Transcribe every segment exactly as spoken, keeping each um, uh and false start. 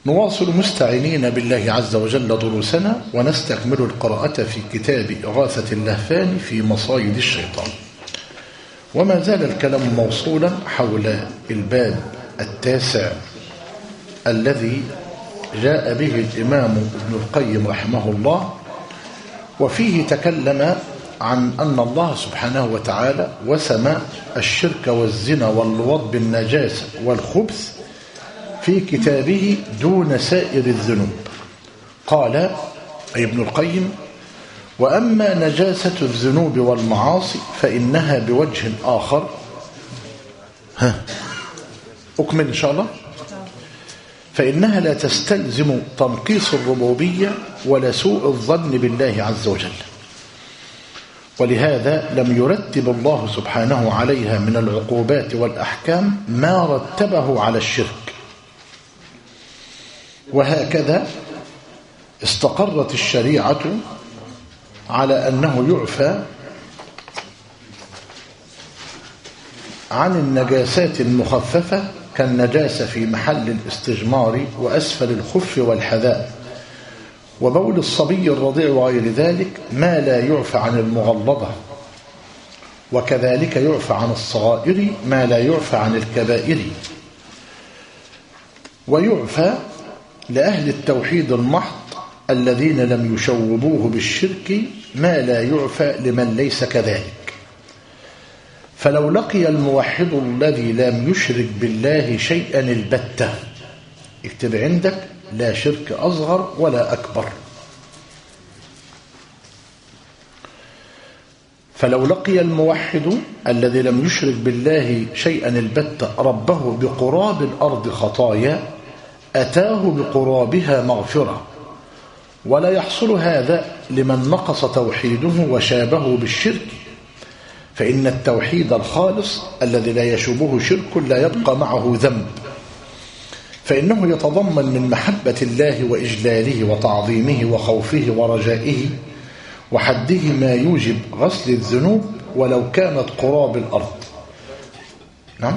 نواصل مستعينين بالله عز وجل دروسنا ونستكمل القراءة في كتاب إغاثة اللهفان في مصايد الشيطان. وما زال الكلام موصولا حول الباب التاسع الذي جاء به الإمام ابن القيم رحمه الله، وفيه تكلم عن أن الله سبحانه وتعالى وسم الشرك والزنا واللواط بالنجاسة والخبث في كتابه دون سائر الذنوب. قال أي ابن القيم: وأما نجاسة الذنوب والمعاصي فإنها بوجه آخر. ها أكمل إن شاء الله. فإنها لا تستلزم تنقيص الربوبية ولا سوء الظن بالله عز وجل، ولهذا لم يرتب الله سبحانه عليها من العقوبات والأحكام ما رتبه على الشرك. وهكذا استقرت الشريعة على أنه يعفى عن النجاسات المخففة كالنجاسة في محل الاستجمار وأسفل الخف والحذاء وبول الصبي الرضيع وغير ذلك، ما لا يعفى عن المغلظة، وكذلك يعفى عن الصغائر ما لا يعفى عن الكبائر. ويعفى لأهل التوحيد المحض الذين لم يشوبوه بالشرك ما لا يعفى لمن ليس كذلك. فلو لقي الموحد الذي لم يشرك بالله شيئا البتة، اكتب عندك لا شرك أصغر ولا أكبر، فلو لقي الموحد الذي لم يشرك بالله شيئا البتة ربه بقراب الأرض خطايا أتاه بقرابها مغفرة، ولا يحصل هذا لمن نقص توحيده وشابه بالشرك، فإن التوحيد الخالص الذي لا يشوبه شرك لا يبقى معه ذنب، فإنه يتضمن من محبة الله وإجلاله وتعظيمه وخوفه ورجائه وحده ما يوجب غسل الذنوب ولو كانت قراب الأرض. نعم،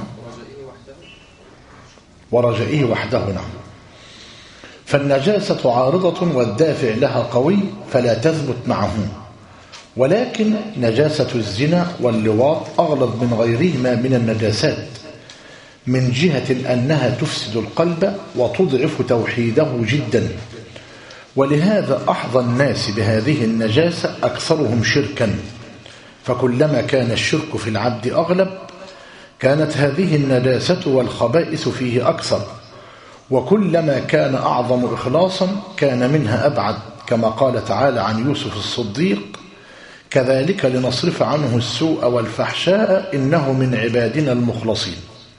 ورجائه وحده. نعم. فالنجاسة عارضة والدافع لها قوي فلا تثبت معه، ولكن نجاسة الزنا واللواط أغلظ من غيرهما من النجاسات من جهة أنها تفسد القلب وتضعف توحيده جدا، ولهذا أحظى الناس بهذه النجاسة أكثرهم شركا، فكلما كان الشرك في العبد أغلب كانت هذه النجاسة والخبائث فيه أكثر، وكلما كان أعظم إخلاصا كان منها أبعد، كما قال تعالى عن يوسف الصديق: كذلك لنصرف عنه السوء والفحشاء إنه من عبادنا المخلصين.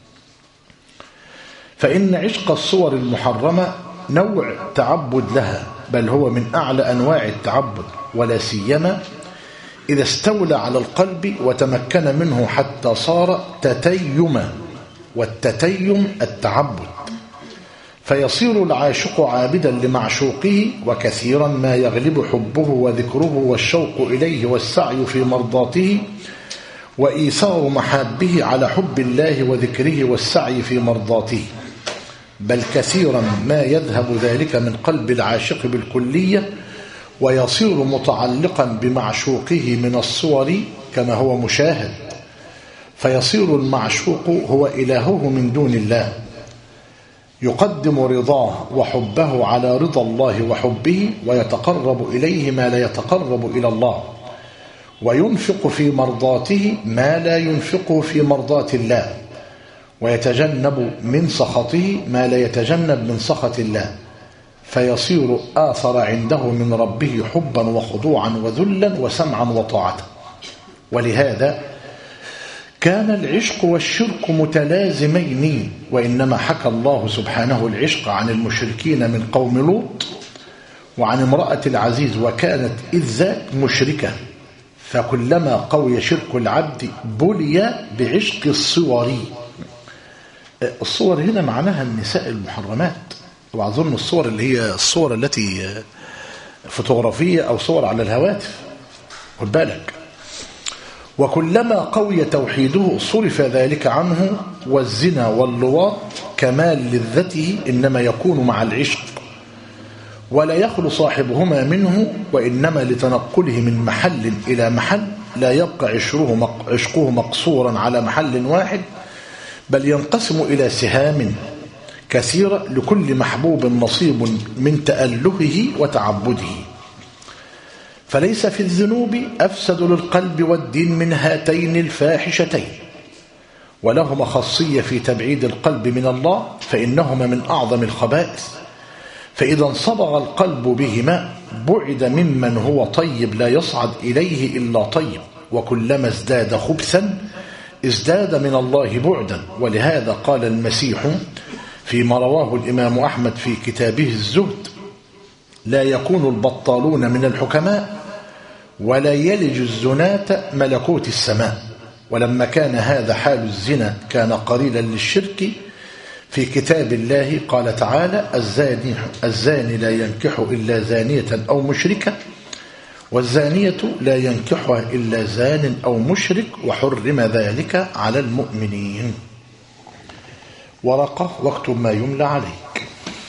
فإن عشق الصور المحرمة نوع تعبد لها، بل هو من أعلى أنواع التعبد، ولا سيما إذا استولى على القلب وتمكن منه حتى صار تتيما، والتتيم التعبد، فيصير العاشق عابدا لمعشوقه، وكثيرا ما يغلب حبه وذكره والشوق إليه والسعي في مرضاته وإيثار محابه على حب الله وذكره والسعي في مرضاته، بل كثيرا ما يذهب ذلك من قلب العاشق بالكلية ويصير متعلقا بمعشوقه من الصور كما هو مشاهد، فيصير المعشوق هو إلهه من دون الله، يقدم رضاه وحبه على رضا الله وحبه، ويتقرب إليه ما لا يتقرب إلى الله، وينفق في مرضاته ما لا ينفقه في مرضات الله، ويتجنب من سخطه ما لا يتجنب من سخط الله، فيصير آثر عنده من ربه حبا وخضوعا وذلا وسمعا وطاعة. ولهذا كان العشق والشرك متلازمين، وإنما حكى الله سبحانه العشق عن المشركين من قوم لوط وعن امرأة العزيز، وكانت إذ ذاك مشركة، فكلما قوي شرك العبد بلي بعشق الصور. الصور هنا معناها النساء المحرمات، وأظن الصور اللي هي الصور التي فوتوغرافية أو صور على الهواتف، خد بالك. وكلما قوي توحيده صرف ذلك عنه، والزنا واللواط كمال لذته إنما يكون مع العشق، ولا يخلو صاحبهما منه، وإنما لتنقله من محل إلى محل لا يبقى عشقه مقصورا على محل واحد، بل ينقسم إلى سهام كثيرة لكل محبوب نصيب من تألهه وتعبده. فليس في الذنوب أفسد للقلب والدين من هاتين الفاحشتين، ولهما خاصية في تبعيد القلب من الله، فإنهما من أعظم الخبائث. فإذا انصبغ القلب بهما بعد ممن هو طيب لا يصعد إليه إلا طيب، وكلما ازداد خبثا ازداد من الله بعدا. ولهذا قال المسيح فيما رواه الإمام أحمد في كتابه الزهد: لا يكون البطالون من الحكماء، ولا يلج الزناة ملكوت السماء. ولما كان هذا حال الزنا كان قليلا للشرك، في كتاب الله قال تعالى: الزاني, الزاني لا ينكح إلا زانية أو مشركة، والزانية لا ينكحها إلا زان أو مشرك، وحرم ذلك على المؤمنين. ورقة واكتب ما يملى عليك.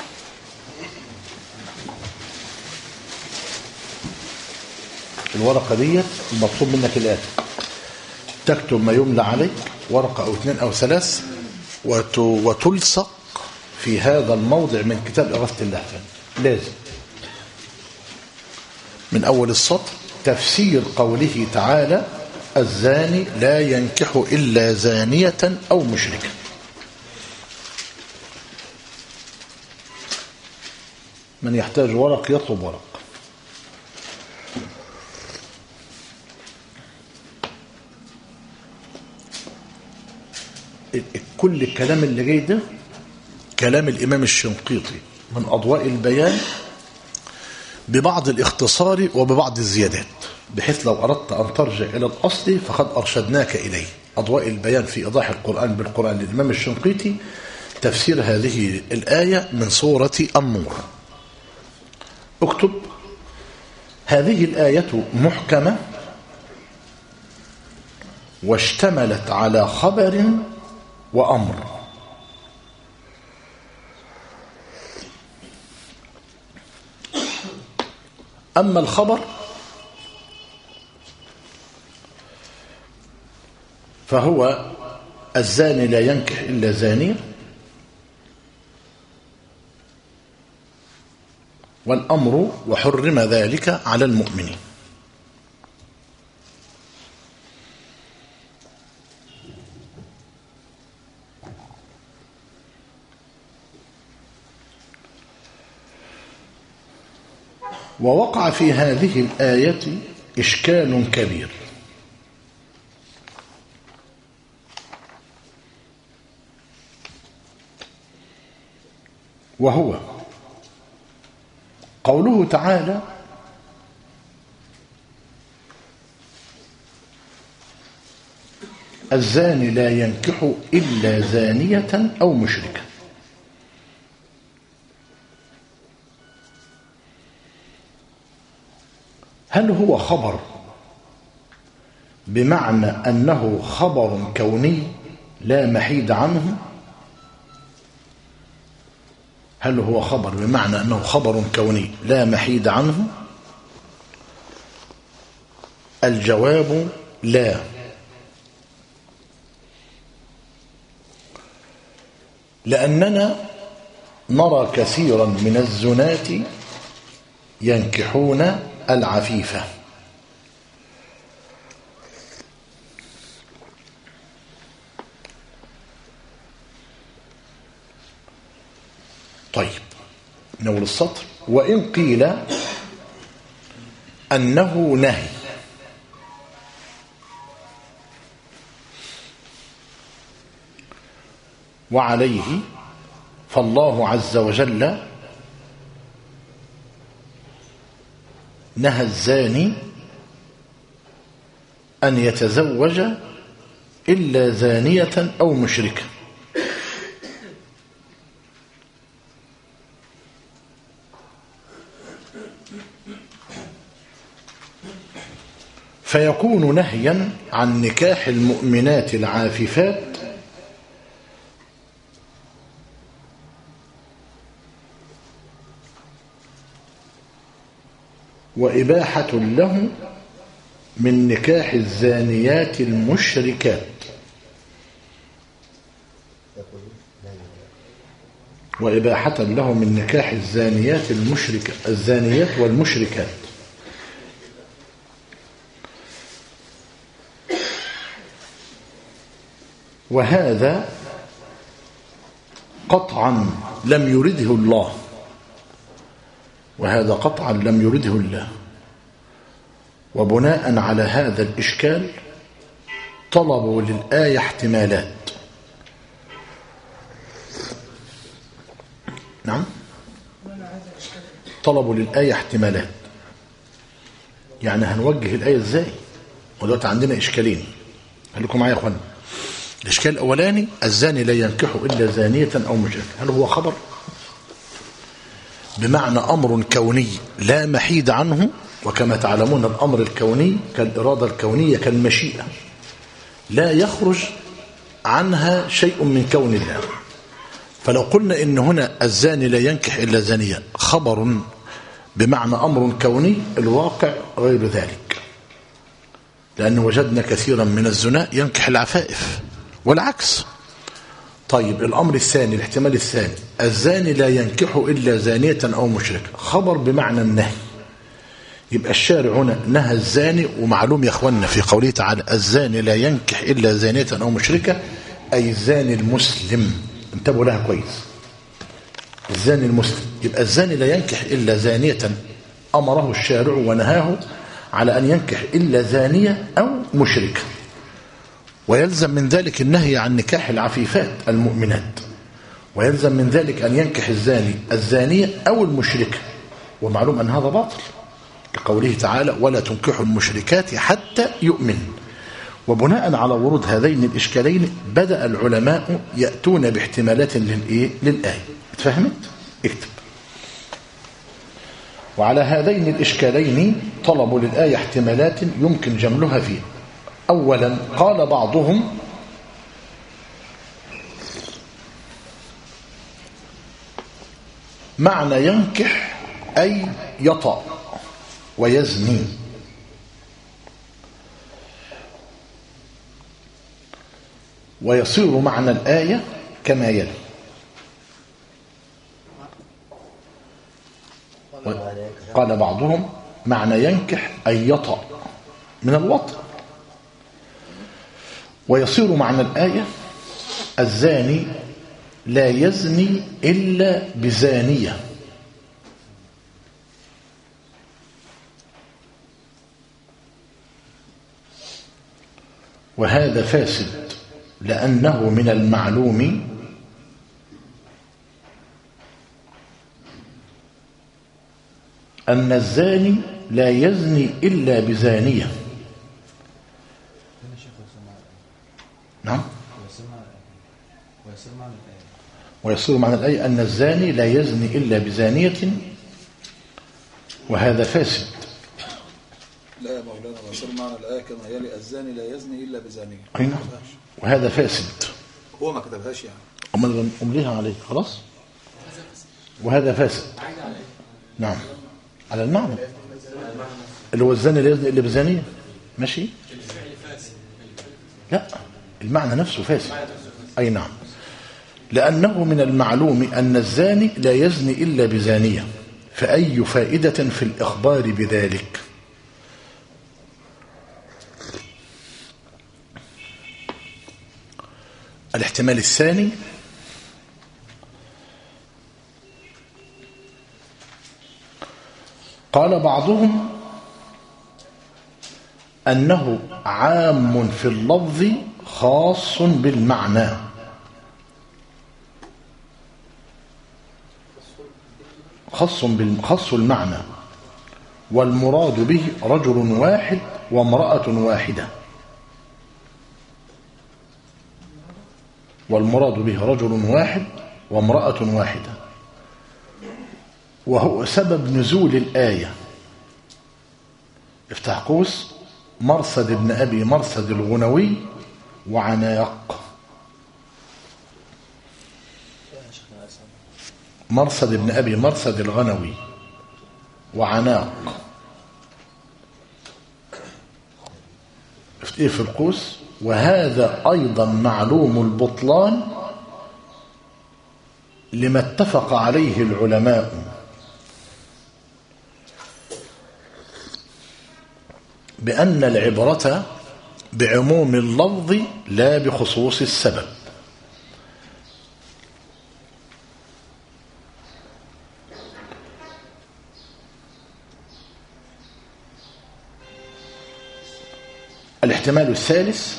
الورقة دي المطلوب منك الآتي: تكتب ما يملى عليك، ورقة أو اثنين أو ثلاث، وتلصق في هذا الموضع من كتاب إغاثة اللهفان. لازم من أول السطر تفسير قوله تعالى: الزاني لا ينكح إلا زانية أو مشركة. من يحتاج ورق يطلب ورق. كل الكلام اللي جاي ده كلام الإمام الشنقيطي من أضواء البيان ببعض الاختصار وببعض الزيادات، بحيث لو أردت أن ترجع إلى الأصل فقد أرشدناك إليه. أضواء البيان في إيضاح القرآن بالقرآن للإمام الشنقيطي، تفسير هذه الآية من سورة النور. اكتب: هذه الآية محكمة واشتملت على خبر وأمر. أما الخبر فهو: الزاني لا ينكح إلا زانية، والأمر: وحرم ذلك على المؤمنين. ووقع في هذه الآية إشكال كبير، وهو قوله تعالى: الزاني لا ينكح إلا زانية أو مشركة. هل هو خبر بمعنى أنه خبر كوني لا محيد عنه؟ هل هو خبر بمعنى أنه خبر كوني لا محيد عنه؟ الجواب: لا. لأننا نرى كثيرا من الزناة ينكحون العفيفة. طيب، نقول السطر: وإن قيل أنه نهي، وعليه فالله عز وجل نهى الزاني أن يتزوج إلا زانية أو مشركة. فيكون نهيا عن نكاح المؤمنات العاففات وإباحة له من نكاح الزانيات المشركات وإباحة له من نكاح الزانيات المشركة الزانيات والمشركات. وهذا قطعا لم يرده الله وهذا قطعا لم يرده الله وبناء على هذا الإشكال طلبوا للآية احتمالات. نعم طلبوا للآية احتمالات، يعني هنوجه الآية ازاي؟ ودلوقتي عندنا إشكالين، خليكم معايا يا اخوانا. الإشكال الأولاني الزاني لا ينكح إلا زانية أو مشركة، هل هو خبر بمعنى أمر كوني لا محيد عنه؟ وكما تعلمون الأمر الكوني كالإرادة الكونية كالمشيئة لا يخرج عنها شيء من كون الله. فلو قلنا إن هنا الزاني لا ينكح إلا زانية خبر بمعنى أمر كوني، الواقع غير ذلك، لأن وجدنا كثيرا من الزنا ينكح العفائف والعكس. طيب الأمر الثاني، الاحتمال الثاني، الزاني لا ينكح إلا زانية أو مشركة، خبر بمعنى النهي. يبقى الشارع هنا نهى الزاني، ومعلوم يا أخوانا في قوله تعالى الزاني لا ينكح إلا زانية أو مشركة، أي الزاني المسلم، انتبهوا لها كويس، الزاني المسلم. يبقى الزاني لا ينكح إلا زانية أمره الشارع ونهاه على أن ينكح إلا زانية أو مشركة، ويلزم من ذلك النهي عن نكاح العفيفات المؤمنات، ويلزم من ذلك أن ينكح الزاني الزانية أو المشركة، ومعلوم أن هذا باطل لقوله تعالى ولا تنكحوا المشركات حتى يؤمن. وبناء على ورود هذين الإشكالين بدأ العلماء يأتون باحتمالات للإيه؟ للآية. اتفهمت؟ اكتب. وعلى هذين الإشكالين طلبوا للآية احتمالات يمكن جملها فيه. أولا قال بعضهم معنى ينكح أي يطأ ويزني، ويصير معنى الآية كما يلي. قال بعضهم معنى ينكح أي يطأ من الوطء، ويصير معنى الآية الزاني لا يزني إلا بزانية، وهذا فاسد لأنه من المعلوم أن الزاني لا يزني إلا بزانية. نعم ويصير معنى الآية أن الزاني لا يزني إلا بزانية، وهذا فاسد. لا يا مولانا، ويصير معنى الآية كما يلي الزاني لا يزني إلا بزانية. أي نعم، وهذا فاسد. هو ما كتبهاش يعني، أمال أمليها عليه خلاص. وهذا فاسد. نعم على المعنى اللي هو الزاني لا يزني إلا بزانية، ماشي. لا المعنى نفسه فاسد. أي نعم، لأنه من المعلوم أن الزاني لا يزني إلا بزانية، فأي فائدة في الإخبار بذلك؟ الاحتمال الثاني قال بعضهم أنه عام في اللفظ خاص بالمعنى، خاص بالخاص المعنى، والمراد به رجل واحد وامرأة واحدة، والمراد به رجل واحد وامرأة واحدة، وهو سبب نزول الآية. افتح قوس مرصد ابن أبي مرصد الغنوي وعناق. مرصد ابن أبي مرصد الغنوي وعناق إيه في القوس؟ وهذا أيضا معلوم البطلان لما اتفق عليه العلماء بأن العبرة بعموم اللفظ لا بخصوص السبب. الاحتمال الثالث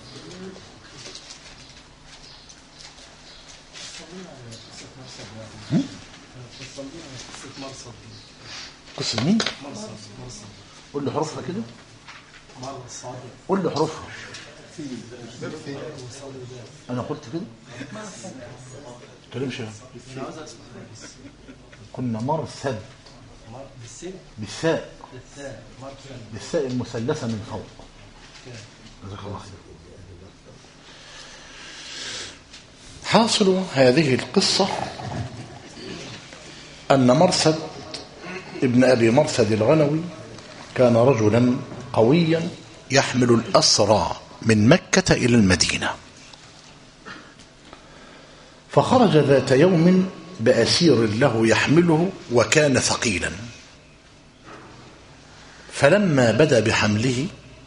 قصة مين؟ قول لي حروفها كده، قول لي حروفها. أنا قلت كده تكلمش كنا مرصد بالثاء بالثاء المثلثة من فوق. جزاك الله خير. حاصل هذه القصة أن مرصد ابن أبي مرصد الغنوي كان رجلا قويا يحمل الأسرى من مكة إلى المدينة، فخرج ذات يوم بأسير له يحمله وكان ثقيلا، فلما بدأ بحمله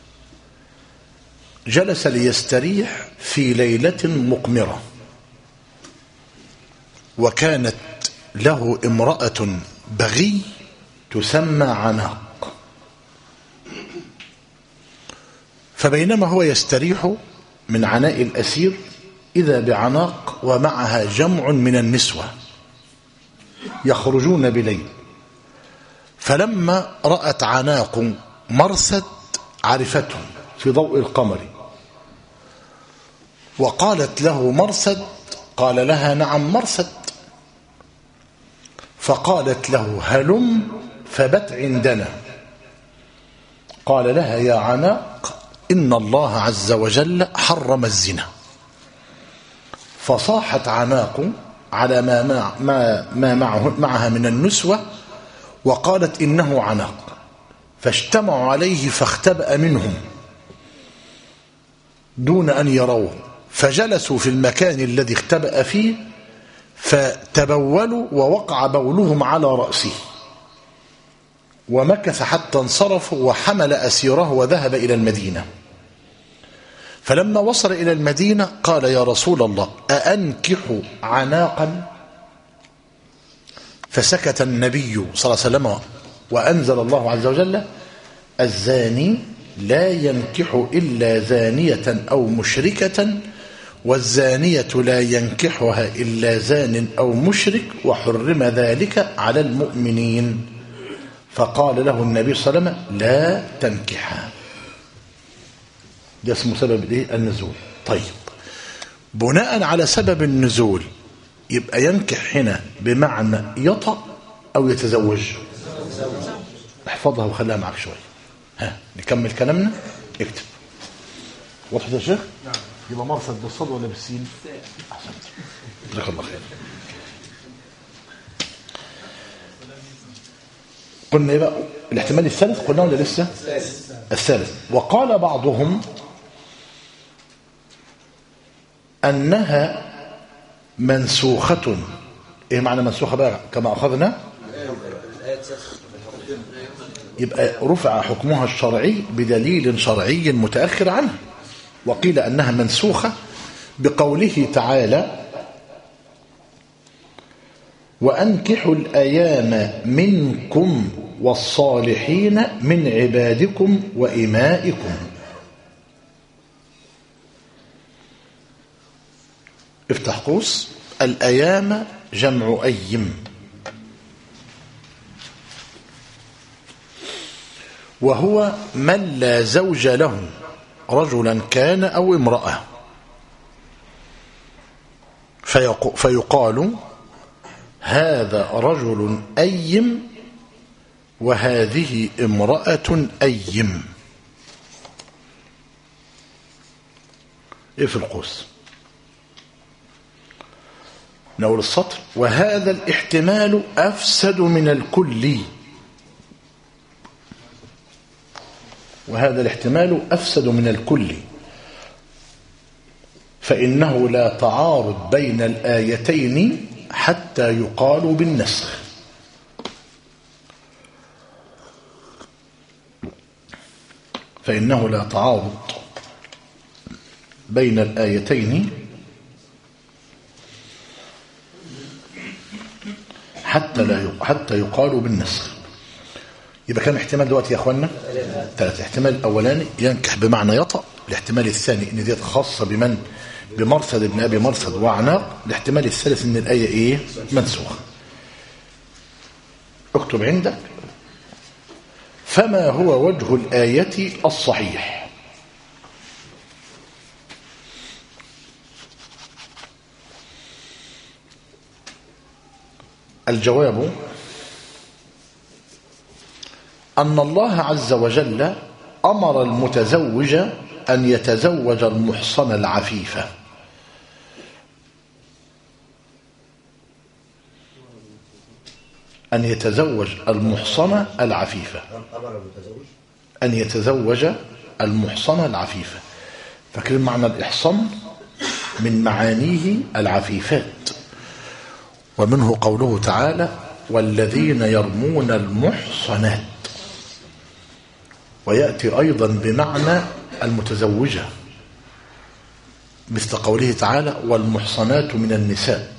جلس ليستريح في ليلة مقمرة، وكانت له امرأة بغي تسمى عناق، فبينما هو يستريح من عناء الأسير إذا بعناق ومعها جمع من النسوة يخرجون بليل، فلما رأت عناق مرصد عرفتهم في ضوء القمر، وقالت له مرصد، قال لها نعم مرصد، فقالت له هلم فبت عندنا. قال لها يا عناق إن الله عز وجل حرم الزنا. فصاحت عناق على ما, مع ما, ما معه معها من النسوة وقالت إنه عناق، فاجتمعوا عليه فاختبأ منهم دون أن يروه، فجلسوا في المكان الذي اختبأ فيه فتبولوا ووقع بولهم على رأسه، ومكث حتى انصرفوا وحمل أسيره وذهب إلى المدينة. فلما وصل إلى المدينة قال يا رسول الله أأنكح عناقا؟ فسكت النبي صلى الله عليه وسلم وأنزل الله عز وجل الزاني لا ينكح إلا زانية أو مشركة والزانية لا ينكحها إلا زان أو مشرك وحرم ذلك على المؤمنين. فقال له النبي صلى الله عليه وسلم لا تنكحها. ده اسمه سبب الايه؟ النزول. طيب بناء على سبب النزول يبقى ينكح هنا بمعنى يطأ أو يتزوج. احفظها وخليها معك شوية. ها نكمل كلامنا. اكتب. وضحت يا شيخ؟ نعم. يبقى مرصد بالصاد ولا بالسين؟ احسنت. جزاك الله خير. قلنا ايه بقى الاحتمال الثالث؟ قلنا ولا لسه؟ الثالث. وقال بعضهم انها منسوخة. ايه معنى منسوخة بقى كما اخذنا؟ يبقى رفع حكمها الشرعي بدليل شرعي متأخر عنه. وقيل انها منسوخة بقوله تعالى وأنكحوا الأيام منكم والصالحين من عبادكم وإمائكم. افتح قوس. الأيام جمع أيم، وهو من لا زوج له رجلا كان أو امرأة، فيقال هذا رجل أيم وهذه امرأة أيم. ايه في القوس؟ نقول السطر وهذا الاحتمال أفسد من الكل، وهذا الاحتمال أفسد من الكل، فإنه لا تعارض بين الآيتين حتى يقال بالنسخ. فإنه لا تعارض بين الآيتين حتى لا حتى يقال بالنسخ. يبقى كم احتمال دلوقتي يا اخوانا؟ ثلاث. احتمال الاولاني ينكح بمعنى يطأ، الاحتمال الثاني ان دي خاصه بمن بمرصد ابن ابي مرصد وعناق، الاحتمال الثالث ان الايه ايه منسوخه. اكتب عندك فما هو وجه الايه الصحيح؟ الجواب أن الله عز وجل أمر المتزوج أن يتزوج المحصن العفيفة، أن يتزوج المحصن العفيفة أن يتزوج المحصن العفيفة. فاكرين معنى الإحصان؟ من معانيه العفيفات، ومنه قوله تعالى والذين يرمون المحصنات، ويأتي أيضا بمعنى المتزوجة مثل قوله تعالى والمحصنات من النساء،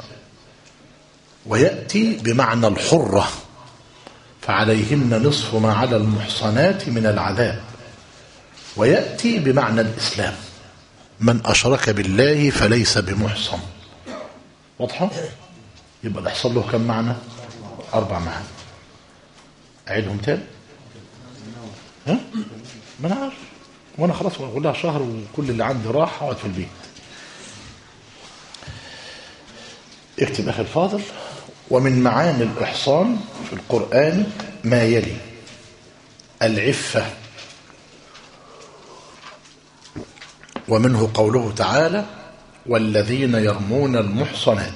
ويأتي بمعنى الحرة فعليهن نصف ما على المحصنات من العذاب، ويأتي بمعنى الإسلام من أشرك بالله فليس بمحصن. واضحة؟ يبقى يحصل له كم معنى؟ أربع معاني. أعيدهم تاني؟ ها؟ ما أنا عارف، وأنا خلاص أقول لها شهر وكل اللي عندي راح أقعد في البيت. اكتب أخي الفاضل ومن معاني الإحصان في القرآن ما يلي: العفة، ومنه قوله تعالى والذين يرمون المحصنات،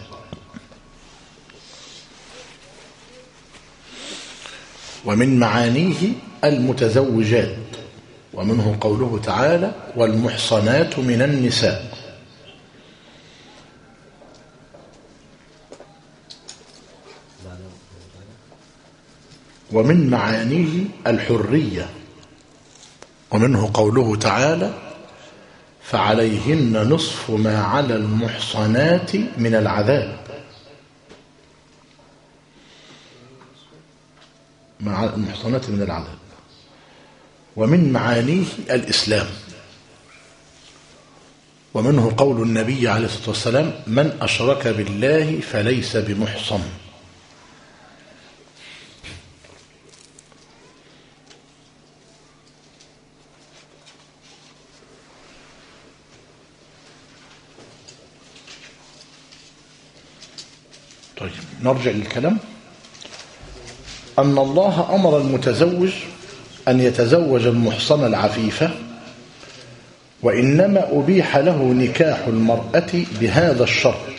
ومن معانيه المتزوجات، ومنه قوله تعالى والمحصنات من النساء، ومن معانيه الحرية، ومنه قوله تعالى فعليهن نصف ما على المحصنات من العذاب، مع المحصنات من العذاب. ومن معانيه الإسلام، ومنه قول النبي عليه الصلاة والسلام من أشرك بالله فليس بمحصن. طيب نرجع للكلام. أن الله أمر المتزوج أن يتزوج المحصن العفيفة، وإنما أبيح له نكاح المرأة بهذا الشرط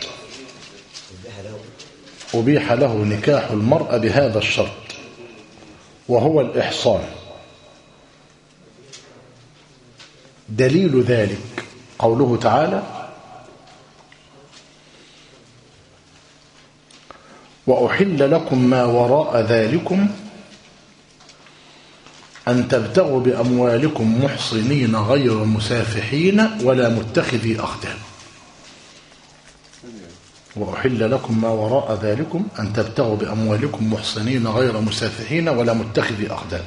أبيح له نكاح المرأة بهذا الشرط وهو الإحصان. دليل ذلك قوله تعالى وأحل لكم ما وراء ذلكم أن تبتغوا بأموالكم محصنين غير مسافحين ولا متخذي أخدان. وأحل لكم ما وراء ذلكم أن تبتغوا بأموالكم محصنين غير مسافحين ولا متخذي أخدان.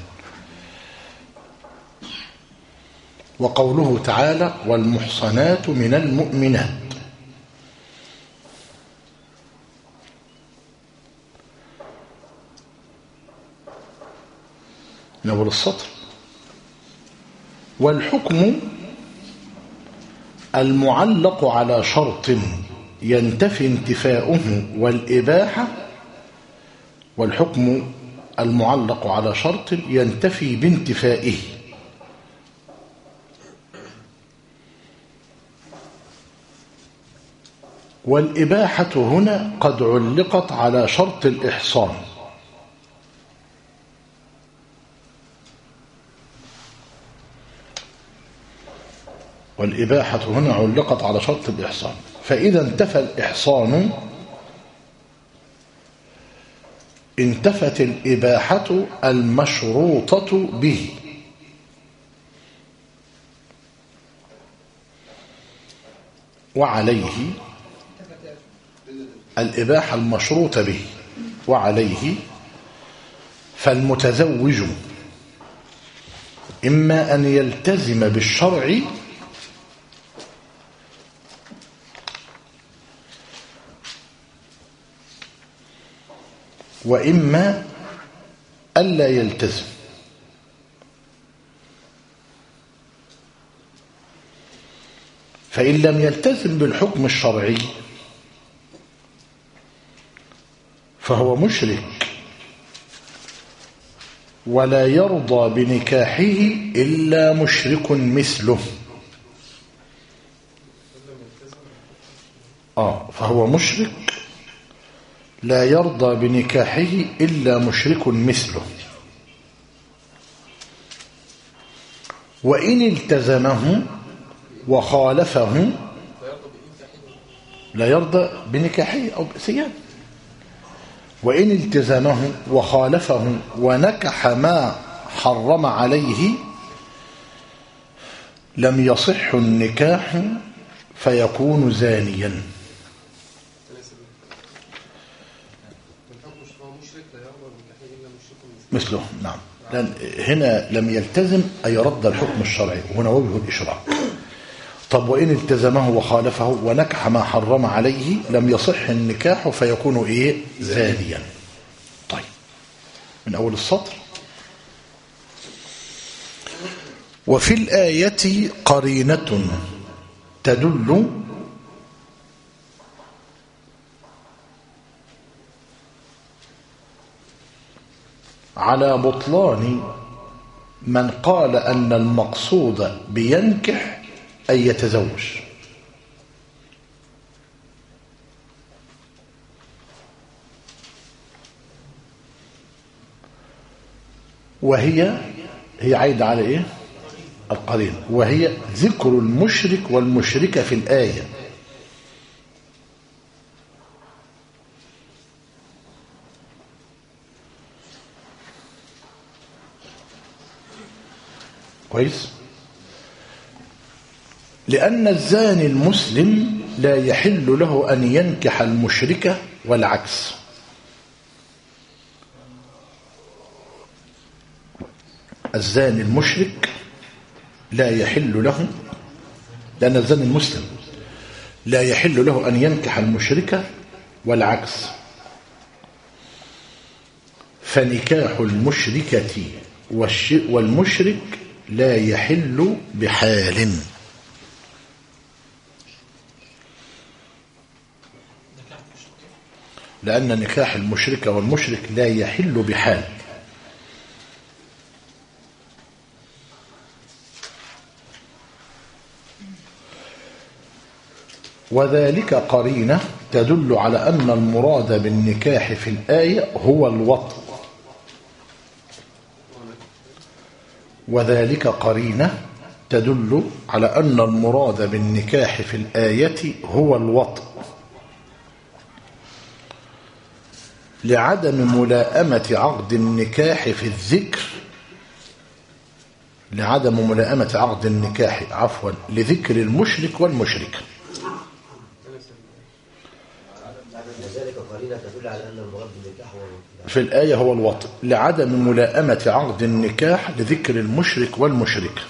وقوله تعالى والمحصنات من المؤمنات، نقول السطر والحكم المعلق على شرط ينتفي انتفاؤه والإباحة والحكم المعلق على شرط ينتفي بانتفائه، والإباحة هنا قد علقت على شرط الإحصان، والإباحة هنا علقت على شرط الإحصان. فإذا انتفى الإحصان انتفت الإباحة المشروطة به. وعليه الإباحة المشروطة به وعليه فالمتزوج إما أن يلتزم بالشرع وإما ألا يلتزم. فإن لم يلتزم بالحكم الشرعي فهو مشرك ولا يرضى بنكاحه إلا مشرك مثله. آه فهو مشرك لا يرضى بنكاحه إلا مشرك مثله. وإن التزمه وخالفه لا يرضى بنكاحه أو بسيان. وإن التزمه وخالفه ونكح ما حرم عليه لم يصح النكاح فيكون زانيا. مثله. نعم. لأن هنا لم يلتزم أي رد الحكم الشرعي وهنا وجه الإشراك. طب وإن التزمه وخالفه ونكح ما حرم عليه لم يصح النكاح فيكون إيه؟ زانيا. طيب من أول السطر. وفي الآية قرينة تدل على بطلان من قال أن المقصود بينكح أن يتزوج. وهي هي عايدة على إيه؟ القرين. وهي ذكر المشرك والمشركة في الآية. كويس؟ لأن الزاني المسلم لا يحل له أن ينكح المشركة والعكس. الزاني المشرك لا يحل له، لأن الزاني المسلم لا يحل له أن ينكح المشركة والعكس. فنكاح المشركة والمشرك لا يحل بحال. لأن نكاح المشركة والمشرك لا يحل بحال. وذلك قرينة تدل على أن المراد بالنكاح في الآية هو الوطء. وذلك قرينة تدل على أن المراد بالنكاح في الآية هو الوطء لعدم ملائمة عقد النكاح في الذكر لعدم ملائمة عقد النكاح عفوا لذكر المشرك والمشركة. وذلك قرينة تدل على أن المراد بالنكاح هو في الآية هو الوطء لعدم ملائمة عقد النكاح لذكر المشرك والمشركة.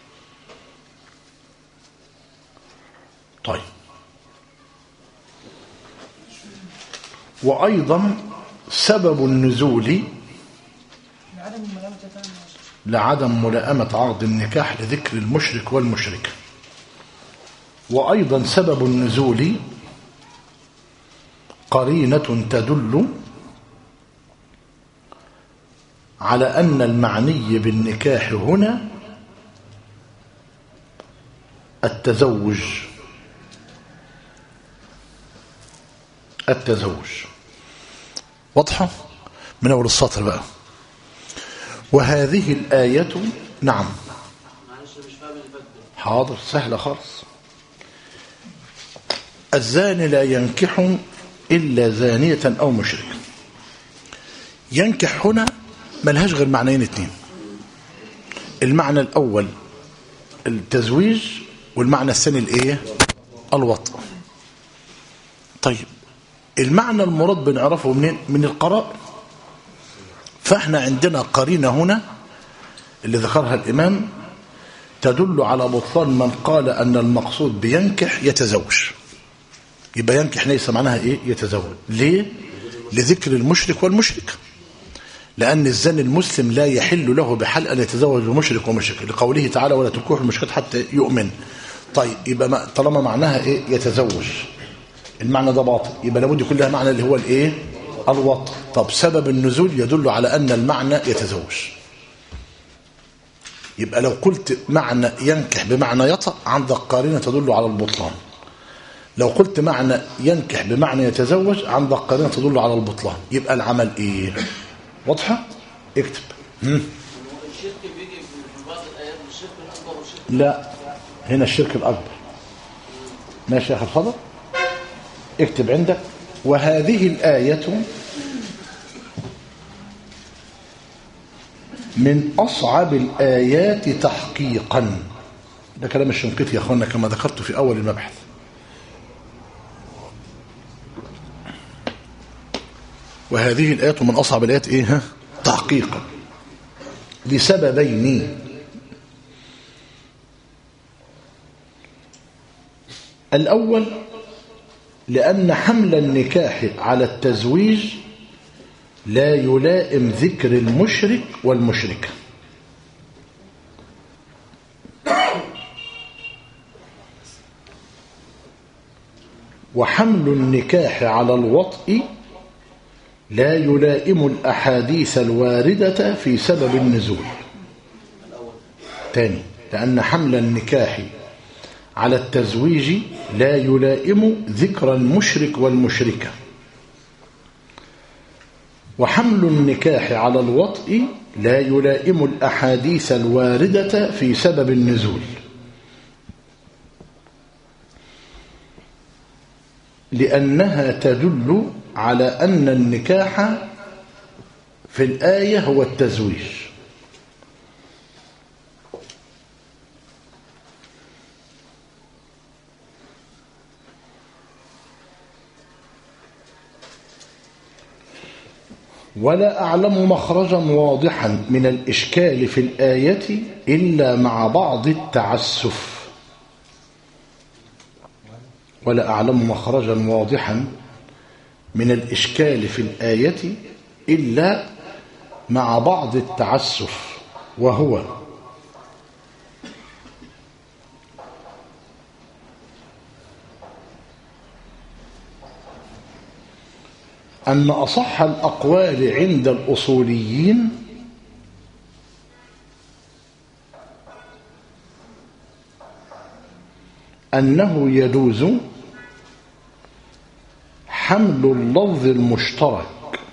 طيب. وأيضا سبب النزول لعدم ملائمة عقد النكاح لذكر المشرك والمشركة. وأيضا سبب النزول قرينة تدل على أن المعني بالنكاح هنا التزوج التزوج واضحة من أول السطر بقى. وهذه الآية نعم حاضر، سهلة خالص. الزاني لا ينكح إلا زانية أو مشركة. ينكح هنا ملهاش غير معنيين اتنين. المعنى الأول التزويج، والمعنى الثاني الايه؟ الوطء. طيب المعنى المراد بنعرفه منين؟ من القرائن. فاحنا عندنا قرينة هنا اللي ذكرها الإمام تدل على بطلان من قال أن المقصود بينكح يتزوج. يبقى ينكح ليس معناها ايه؟ يتزوج. ليه؟ لذكر المشرك والمشرك، لأن الزاني المسلم لا يحل له بحال أن يتزوج بمشرك ومشرك، لقوله تعالى ولا تنكحوا المشركات حتى يؤمن. طيب يبقى طالما معناها ايه؟ يتزوج، المعنى ده باطل، يبقى لابد يكون لها معنى اللي هو الايه؟ الوطء. طب سبب النزول يدل على أن المعنى يتزوج. يبقى لو قلت معنى ينكح بمعنى يطأ عندك قارنة تدل على البطلان. لو قلت معنى ينكح بمعنى يتزوج عندك قارنة تدل على البطلان. يبقى العمل ايه؟ واضحة؟ اكتب. مم. الشرك بيجي في بعض الآيات الشرك الأكبر والشرك. لا، هنا الشرك الأكبر. ماشي يا أخي الفضل؟ اكتب عندك وهذه الآية من أصعب الآيات تحقيقا. ده كلام الشنقيطي يا أخوانا كما ذكرت في أول المبحث. وهذه الآية من أصعب الآيات إيه؟ تحقيقا لسببين. الأول لأن حمل النكاح على التزويج لا يلائم ذكر المشرك والمشركة. وحمل النكاح على الوطء لا يلائم الأحاديث الواردة في سبب النزول. ثاني لأن حمل النكاح على التزويج لا يلائم ذكر المشرك والمشركة. وحمل النكاح على الوطء لا يلائم الأحاديث الواردة في سبب النزول، لأنها تدل على أن النكاح في الآية هو التزويج. ولا أعلم مخرجا واضحا من الإشكال في الآية إلا مع بعض التعسف. ولا أعلم مخرجا واضحا من الإشكال في الآية إلا مع بعض التعسف، وهو أن أصح الأقوال عند الأصوليين أنه يجوز حمل اللفظ المشترك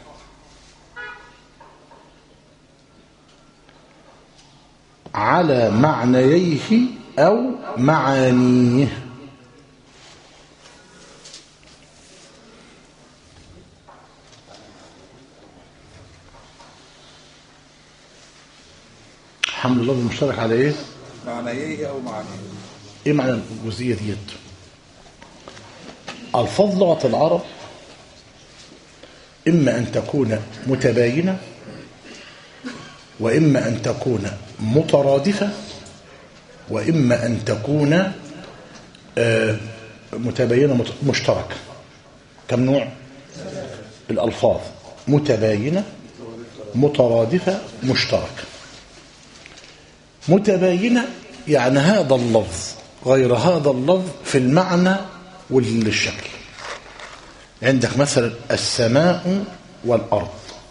على معنييه أو معانيه. حمل اللفظ المشترك على ايه؟ معنييه او معانيه. ايه معنى الجزئيه ديت؟ الفاظ لغه العرب اما ان تكون متباينه واما ان تكون مترادفه واما ان تكون آه متباينه مشتركه. كم نوع الالفاظ؟ متباينه، مترادفه، مشتركه. متباينة يعني هذا اللفظ غير هذا اللفظ في المعنى والشكل. عندك مثلا السماء والأرض،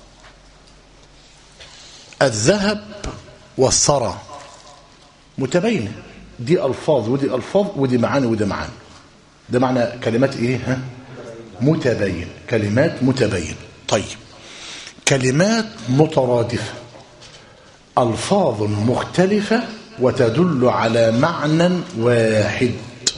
الذهب والثرى، متباينة. دي ألفاظ ودي ألفاظ ودي معاني ودي معاني. ده معنى كلمات إيه؟ ها؟ متباين، كلمات متباين. طيب كلمات مترادفة، ألفاظ مختلفة وتدل على معنى واحد.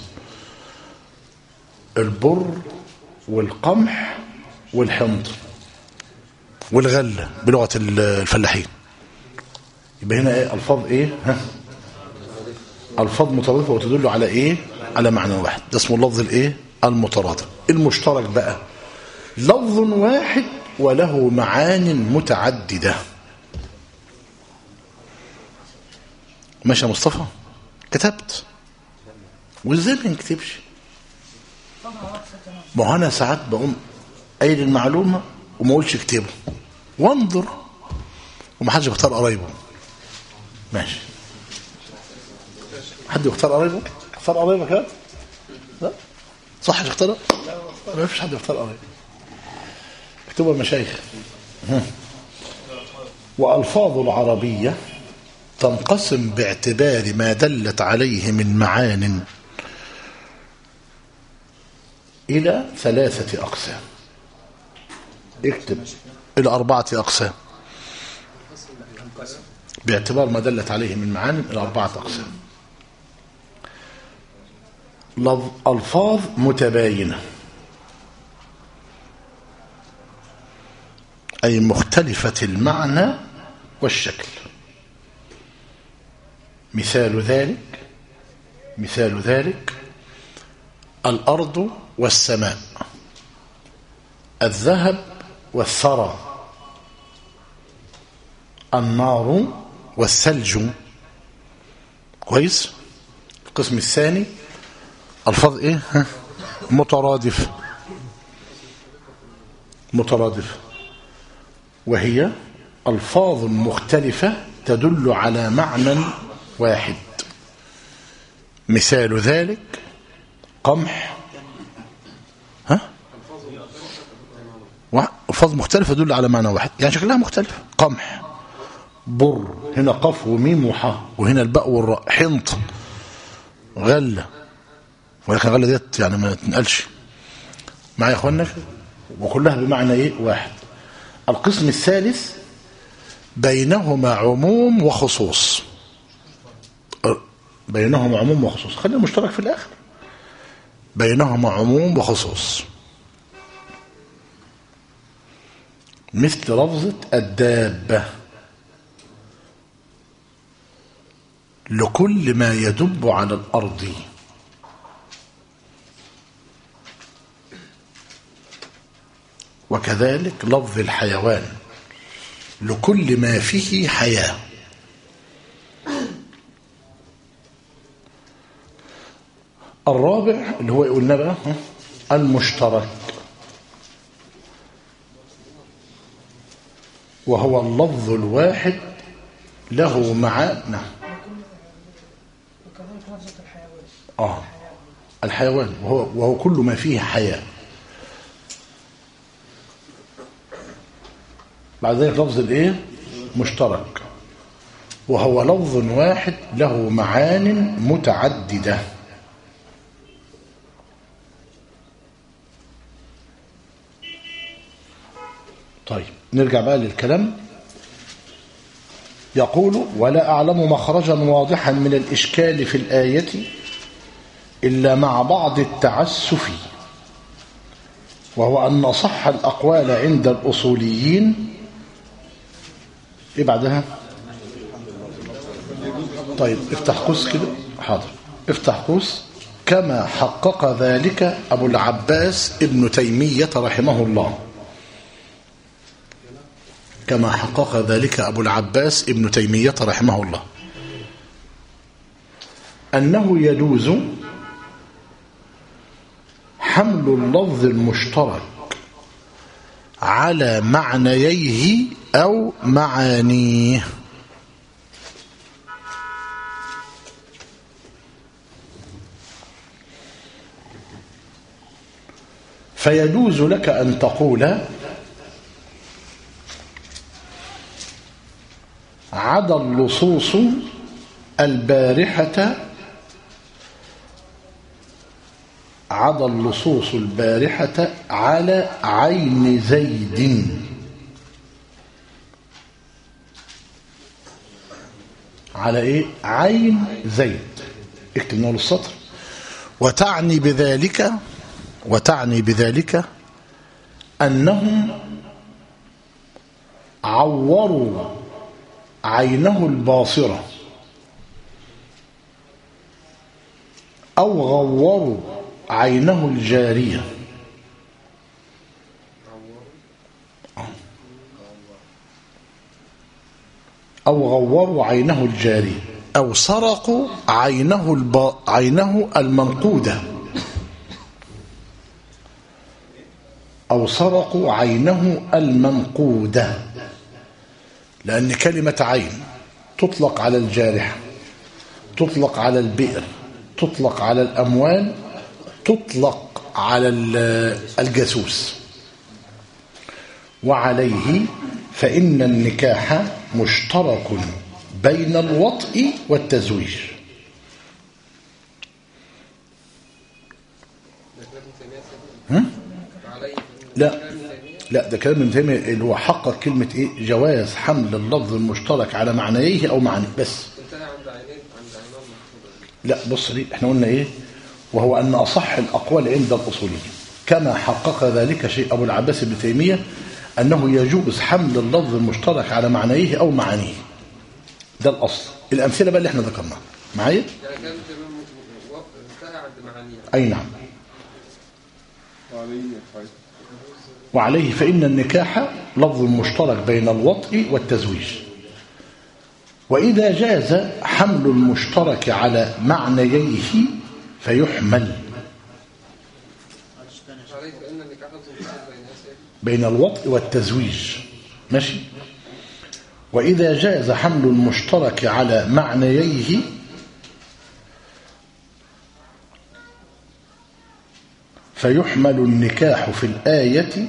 البر والقمح والحنطة والغلة بلغة الفلاحين. يبقى هنا ايه الفاظ ايه ها الفاظ مترادفة وتدل على ايه على معنى واحد. ده اسمه اللفظ الايه المترادف. المشترك بقى لفظ واحد وله معان متعددة. ماشي يا مصطفى؟ كتبت وازاي ما نكتبش؟ ما هو انا ساعات بقوم قايل المعلومه وما اقولش اكتبه وانظر ومحدش يختار قرايبه. ماشي. حد يختار قرايبه؟ اختار قرايبك هات. لا صح يختار؟ ما فيش حد يختار قرايبه. اكتبوا المشايخ. والفاظ العربيه تنقسم باعتبار ما دلت عليه من معان إلى ثلاثة أقسام. اكتب إلى أربعة أقسام باعتبار ما دلت عليه من معان إلى أربعة أقسام. ألفاظ متباينة أي مختلفة المعنى والشكل. مثال ذلك مثال ذلك الأرض والسماء، الذهب والثرى، النار والثلج. كويس. القسم الثاني الفاظ ايه ها مترادف مترادف وهي الفاظ مختلفة تدل على معنى واحد. مثال ذلك قمح ها الفاظ مختلفة تدل على معنى واحد يعني شكلها مختلف. قمح، بر، هنا قف وميم وحاء وهنا الباء والراء. حنط، غلة، ولكن غلة ديت يعني ما تنقلش معايا يا اخوانا وكلها بمعنى ايه واحد. القسم الثالث بينهما عموم وخصوص. بينهما عموم وخصوص. خلينا مشترك في الاخر. بينهما عموم وخصوص مثل لفظة الدابة لكل ما يدب على الأرض. وكذلك لفظ الحيوان لكل ما فيه حياة. الرابع اللي هو يقولنا بقى المشترك وهو اللفظ الواحد له معاني. اه الحيوان وهو, وهو كل ما فيه حياة. بعد ذلك لفظ الايه مشترك وهو لفظ واحد له معان متعددة. طيب نرجع بقى للكلام. يقول ولا أعلم مخرجا واضحا من الإشكال في الآية إلا مع بعض التعسف، وهو أن صح الأقوال عند الأصوليين. إيه بعدها؟ طيب افتح قوس كده. حاضر افتح قوس. كما حقق ذلك أبو العباس ابن تيمية رحمه الله. كما حقق ذلك أبو العباس ابن تيمية رحمه الله أنه يجوز حمل اللفظ المشترك على معنييه أو معانيه. فيجوز لك أن تقول عدا اللصوص البارحة عدا اللصوص البارحة على عين زيد. على إيه؟ عين زيد. اكتب من أول السطر. وتعني بذلك وتعني بذلك أنهم عوروا عينه الباصرة أو غوروا عينه الجارية أو غوروا عينه الجارية أو سرقوا عينه الب... عينه المنقودة أو سرقوا عينه المنقودة، لأن كلمة عين تطلق على الجارحة، تطلق على البئر، تطلق على الأموال، تطلق على الجاسوس. وعليه فإن النكاح مشترك بين الوطء والتزويج. هم؟ لا لا ده كلام ابن تيمية اللي هو حقق كلمة ايه؟ جواز حمل اللفظ المشترك على معنيه او معنى بس. لا بص لي احنا قلنا ايه؟ وهو ان اصح الاقوال عند الاصوليين كما حقق ذلك شيء ابو العباس ابن تيمية انه يجوز حمل اللفظ المشترك على معنيه او معانيه. ده الاصل. الامثله بقى اللي احنا ذكرناها معايا؟ اي نعم. وعليه فإن النكاح لفظ مشترك بين الوطء والتزويج. وإذا جاز حمل المشترك على معنييه فيحمل بين الوطء والتزويج. ماشي. وإذا جاز حمل المشترك على معنييه فيحمل النكاح في الآية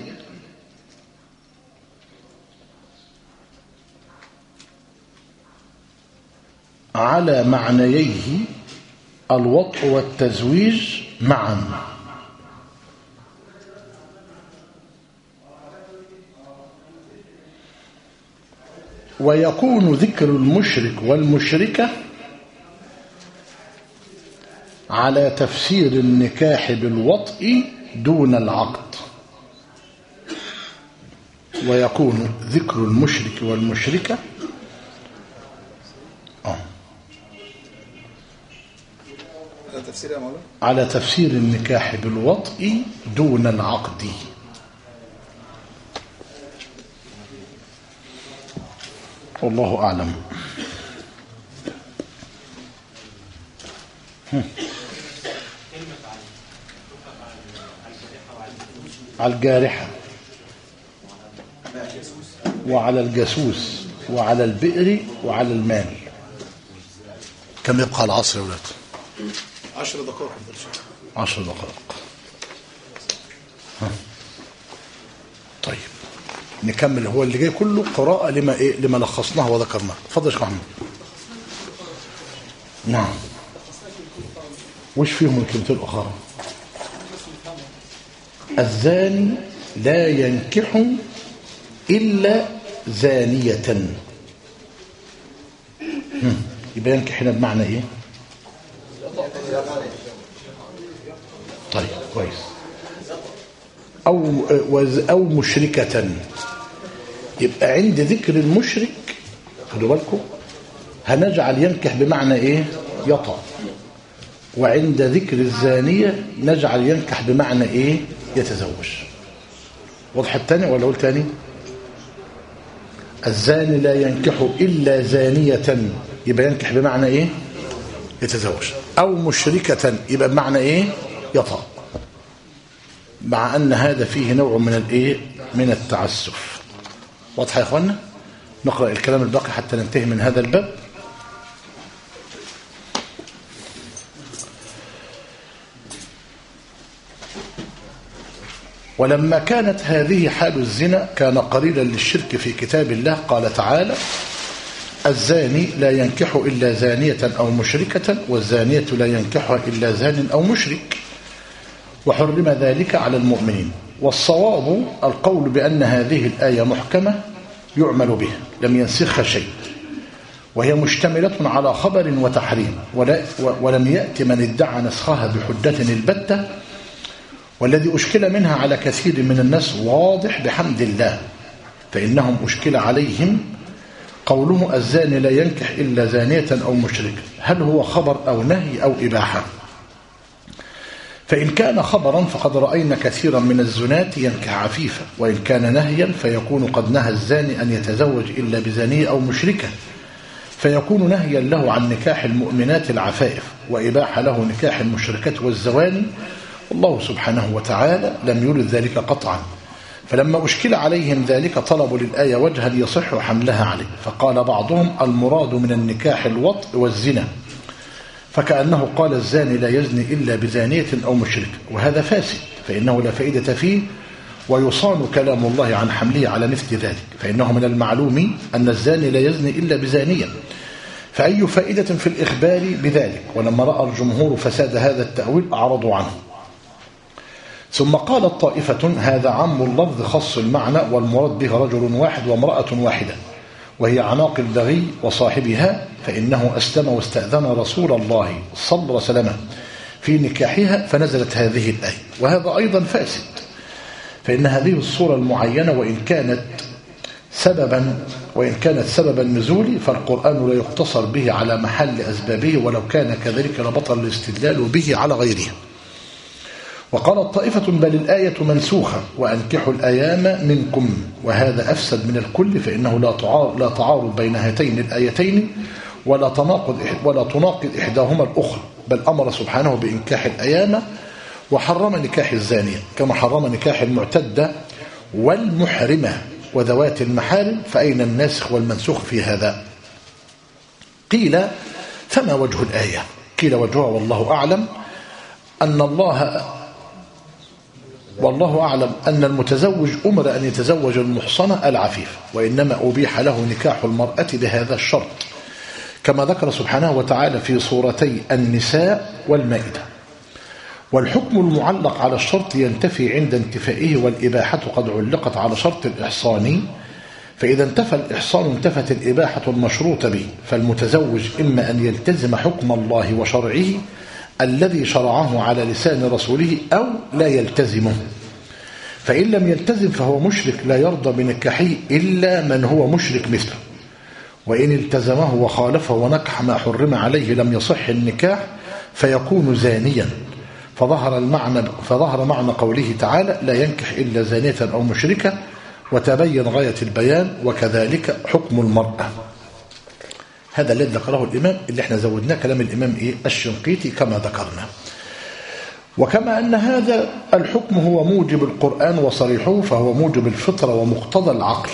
على معنييه الوطء والتزويج معا. ويكون ذكر المشرك والمشركة على تفسير النكاح بالوطء دون العقد. ويكون ذكر المشرك والمشركة آه. على تفسير يا مولانا على تفسير النكاح بالوطء دون العقد. والله أعلم. على الجارحة وعلى الجاسوس وعلى البئر وعلى المال. كم يبقى العصر يا ولاد؟ عشر دقائق. عشر دقائق. ها. طيب نكمل. هو اللي جاي كله قراءة لما إيه لما لخصناه وذكرناه. اتفضل يا شيخ محمد. نعم. وش فيهم الكلمتين الأخرى؟ الزاني لا ينكح إلا زانية. يبقى ينكح هنا بمعنى إيه؟ طيب كويس. أو أو مشركة. يبقى عند ذكر المشرك خدوا بالكم هنجعل ينكح بمعنى إيه؟ يطأ. وعند ذكر الزانية نجعل ينكح بمعنى إيه؟ يتزوج. واضح الثاني ولا أقول ثاني؟ الزاني لا ينكح إلا زانية يبقى ينكح بمعنى إيه؟ يتزوج. أو مشركة يبقى بمعنى إيه؟ يطأ. مع أن هذا فيه نوع من الإيه؟ من التعسف. واضح يا إخوانا؟ نقرأ الكلام الباقي حتى ننتهي من هذا الباب. ولما كانت هذه حال الزنا كان قليلا للشرك في كتاب الله. قال تعالى: الزاني لا ينكح إلا زانية أو مشركة والزانية لا ينكحها إلا زان أو مشرك وحرم ذلك على المؤمنين. والصواب القول بأن هذه الآية محكمة يعمل بها لم ينسخها شيء. وهي مشتملة على خبر وتحريم، ولم يأت من ادعى نسخها بحجة البتة، والذي أشكل منها على كثير من الناس واضح بحمد الله، فإنهم أشكل عليهم قوله الزاني لا ينكح إلا زانية أو مشركة، هل هو خبر أو نهي أو إباحة؟ فإن كان خبرا فقد رأينا كثيرا من الزنات ينكح عفيفة، وإن كان نهيا فيكون قد نهى الزاني أن يتزوج إلا بزانية أو مشركة، فيكون نهيا له عن نكاح المؤمنات العفائف، وإباحة له نكاح المشركات والزواني، والله سبحانه وتعالى لم يرد ذلك قطعا. فلما أشكل عليهم ذلك طلبوا للآية وجها يصح حملها عليه، فقال بعضهم المراد من النكاح الوطء والزنا، فكأنه قال الزاني لا يزني إلا بزانية أو مشرك، وهذا فاسد، فإنه لا فائدة فيه، ويصان كلام الله عن حمله على مثل ذلك، فإنه من المعلوم أن الزاني لا يزني إلا بزانية، فأي فائدة في الإخبار بذلك؟ ولما رأى الجمهور فساد هذا التأويل أعرضوا عنه. ثم قالت طائفة هذا عام اللفظ خص المعنى، والمراد به رجل واحد وامرأة واحدة، وهي عناق البغي وصاحبها، فإنه أسلم واستأذن رسول الله صلى الله عليه وسلم في نكاحها، فنزلت هذه الآية. وهذا أيضا فاسد، فإن هذه الصورة المعينة وإن كانت سببا وإن كانت سبب النزول، فالقرآن لا يقتصر به على محل أسبابه، ولو كان كذلك لبطل الاستدلال به على غيره. وقالت طائفة بل الآية منسوخة وأنكحوا الأيام منكم، وهذا أفسد من الكل، فإنه لا تعارض, لا تعارض بين هاتين الآيتين، ولا تناقض ولا تناقض إحداهما الأخرى، بل أمر سبحانه بإنكاح الأيام وحرم نكاح الزانية، كما حرم نكاح المعتدة والمحرمة وذوات المحارم، فأين الناسخ والمنسوخ في هذا؟ قيل فما وجه الآية؟ قيل وجهها والله أعلم أن الله والله أعلم أن المتزوج أمر أن يتزوج المحصنة العفيف، وإنما أبيح له نكاح المرأة بهذا الشرط، كما ذكر سبحانه وتعالى في سورتي النساء والمائدة. والحكم المعلق على الشرط ينتفي عند انتفائه، والإباحة قد علقت على شرط الإحصان، فإذا انتفى الإحصان انتفت الإباحة المشروط به، فالمتزوج إما أن يلتزم حكم الله وشرعه الذي شرعه على لسان رسوله، أو لا يلتزمه، فإن لم يلتزم فهو مشرك لا يرضى بنكاحه إلا من هو مشرك مثله، وإن التزمه وخالفه ونكح ما حرم عليه لم يصح النكاح فيكون زانيا. فظهر المعنى فظهر معنى قوله تعالى لا ينكح إلا زانية أو مشركة، وتبين غاية البيان، وكذلك حكم المرأة. هذا الذي ذكره الإمام، اللي احنا زودناه كلام الإمام إيه الشنقيطي كما ذكرنا. وكما أن هذا الحكم هو موجب القرآن وصريحه، فهو موجب الفطرة ومقتضى العقل،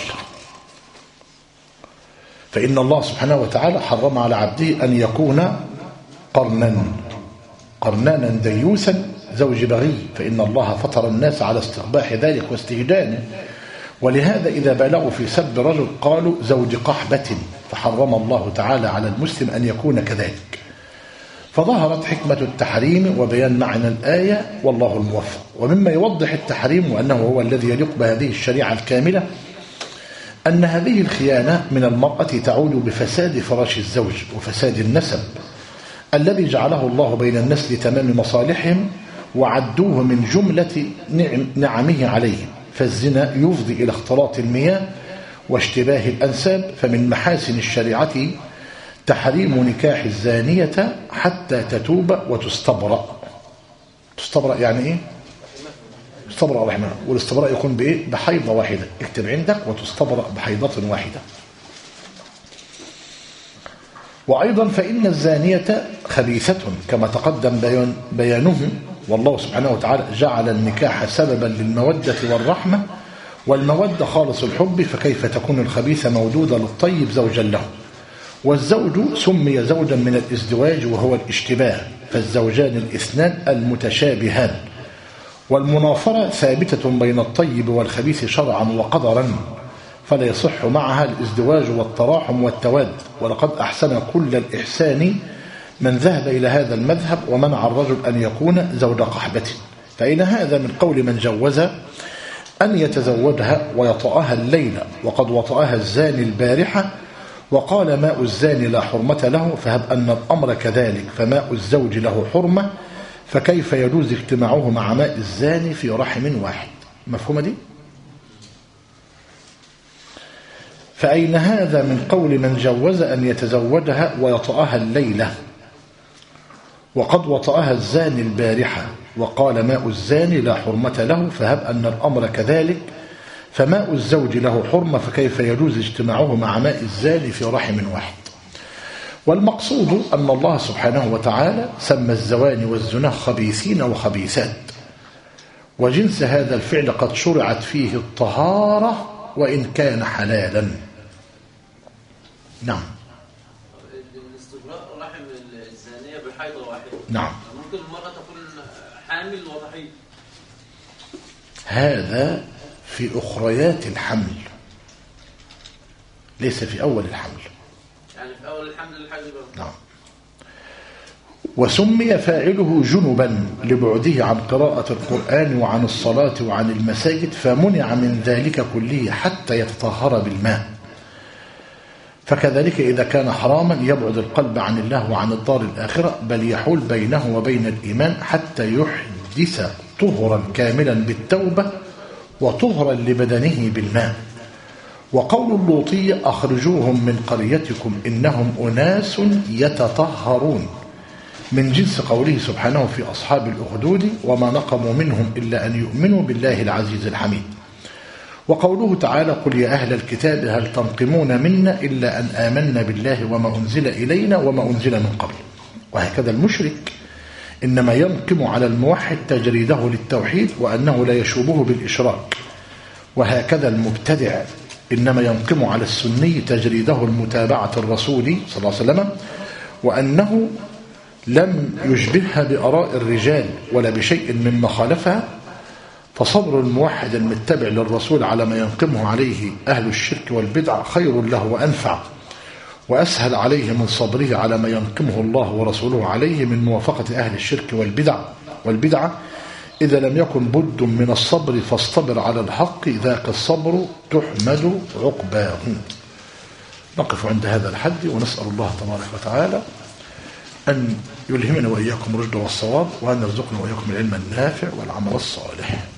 فإن الله سبحانه وتعالى حرم على عبده أن يكون قرنا قرنانا ديوثا زوج بغي، فإن الله فطر الناس على استقباح ذلك واستهجانه، ولهذا إذا بالغوا في سب رجل قالوا زوج قحبة، فحرم الله تعالى على المسلم أن يكون كذلك. فظهرت حكمة التحريم وبيان معنى الآية، والله الموفق. ومما يوضح التحريم وأنه هو الذي يليق بهذه الشريعة الكاملة أن هذه الخيانة من المرأة تعود بفساد فراش الزوج وفساد النسب الذي جعله الله بين الناس لتمام مصالحهم، وعدوه من جملة نعم نعمه عليهم. فالزنا يفضي إلى اختلاط المياه واشتباه الأنساب، فمن محاسن الشريعة تحريم نكاح الزانية حتى تتوب وتستبرأ. تستبرأ يعني إيه؟ تستبرأ رحمه، والاستبراء يكون بإيه؟ بحيضة واحدة، اكتب عندك وتستبرأ بحيضة واحدة. وأيضا فإن الزانية خبيثة كما تقدم بيان بيانه، والله سبحانه وتعالى جعل النكاح سببا للمودة والرحمة، والمودة خالص الحب، فكيف تكون الخبيثة مودودة للطيب زوجا له؟ والزوج سمي زوجا من الازدواج وهو الاشتباه، فالزوجان الاثنان المتشابهان، والمنافرة ثابتة بين الطيب والخبيث شرعا وقدرا، فلا يصح معها الازدواج والتراحم والتواد. ولقد أحسن كل الإحسان من ذهب إلى هذا المذهب ومنع الرجل أن يكون زوج قحبة. فإن هذا من قول من جوز أن يتزوجها ويطأها الليلة، وقد وطأها الزاني البارحة وقال ماء الزاني لا حرمة له، فهب أن الأمر كذلك فماء الزوج له حرمة، فكيف يجوز اجتماعه مع ماء الزاني في رحم واحد؟ مفهومة دي؟ فأين هذا من قول من جوز أن يتزوجها ويطأها الليلة وقد وطأها الزاني البارحة، وقال ماء الزاني لا حرمة له، فهب أن الأمر كذلك فماء الزوج له حرمة، فكيف يجوز اجتماعه مع ماء الزاني في رحم واحد؟ والمقصود أن الله سبحانه وتعالى سمى الزواني والزنا خبيثين وخبيثات، وجنس هذا الفعل قد شرعت فيه الطهارة وإن كان حلالا. نعم. الاستبراء رحم الزانية بحيضة واحدة. نعم. ممكن المرأة تكون حامل وضحية. هذا في أخريات الحمل، ليس في أول الحمل. يعني في أول الحمل الحاجة. نعم. وسمي فاعله جنبا لبعده عن قراءة القرآن وعن الصلاة وعن المساجد، فمنع من ذلك كله حتى يتطهر بالماء. فكذلك إذا كان حراما يبعد القلب عن الله وعن الدار الآخرة، بل يحول بينه وبين الإيمان حتى يحدث طهرا كاملا بالتوبة وطهرا لبدنه بالماء. وقول اللوطية أخرجوهم من قريتكم إنهم أناس يتطهرون، من جنس قوله سبحانه في أصحاب الأخدود وما نقموا منهم إلا أن يؤمنوا بالله العزيز الحميد. وقوله تعالى قل يا أهل الكتاب هل تنقمون منا إلا أن آمنا بالله وما أنزل إلينا وما أنزل من قبل. وهكذا المشرك إنما ينقم على الموحد تجريده للتوحيد وأنه لا يشوبه بالإشراك، وهكذا المبتدع إنما ينقم على السني تجريده المتابعة الرسول صلى الله عليه وسلم، وأنه لم يشبهها بآراء الرجال ولا بشيء مما خالفها. فصبر الموحد المتبع للرسول على ما ينقمه عليه أهل الشرك والبدع خير له وأنفع وأسهل عليه من صبره على ما ينقمه الله ورسوله عليه من موافقة أهل الشرك والبدع والبدعة. إذا لم يكن بد من الصبر فاصطبر على الحق، ذاك الصبر تحمد عقباه. نقف عند هذا الحد ونسأل الله تبارك وتعالى أن يلهمنا وإياكم الرشد والصواب، وأن يرزقنا وإياكم العلم النافع والعمل الصالح.